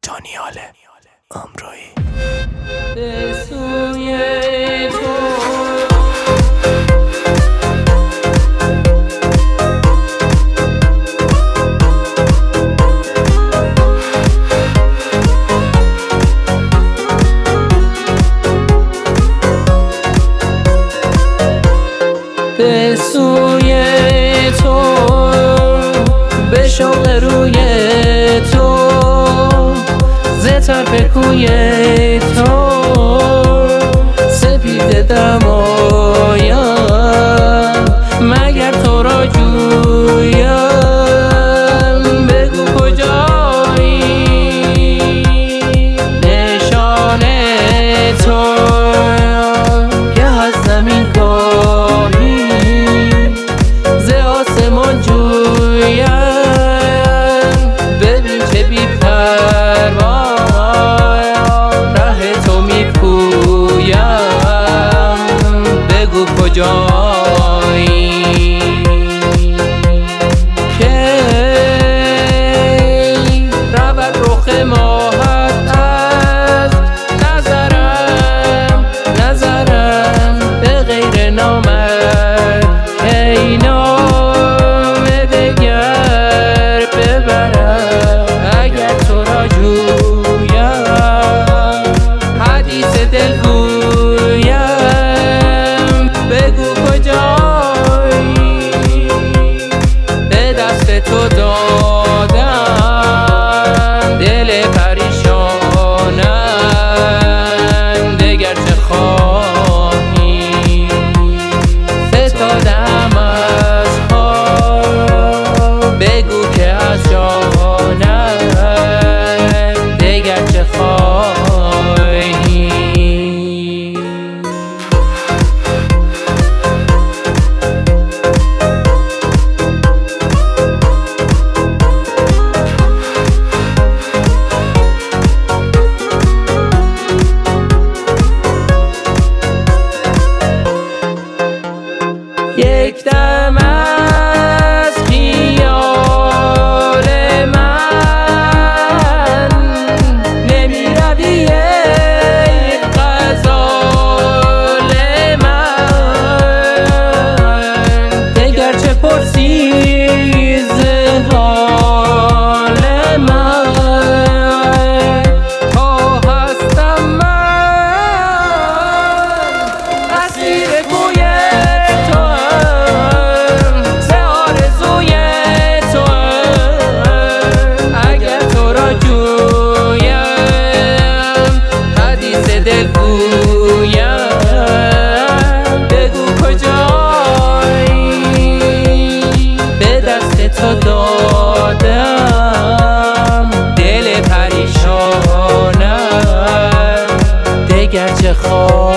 جانیاله امرویی به سوی تو به سوی تو به شوق روی تو ز طرف کوی تو سپیده دمایم مگر تو را جویم بگو کجایی نشان تو که از زمین کاهی ز آسمان جویم ببین چه بی پروا ره تو می پویم بگو کجایی کی رود رخ ماهت از نظرم به غیر نامت ای نام دگر ببرم اگر تو را جویم حدیث دل گویم بگو کجایی به دست تو دادم دل پریشانم دگر چه خواهی فتادم از پا بگو که از جانم دگر چه خواهی یک دم از خیال من نمی روی ای غزال من دگر چه پرسی ز حال من تا هستم من اسیر کوی دل گویم بگو کجایی به دست تو دادم دل پریشانم دگر چه خواهی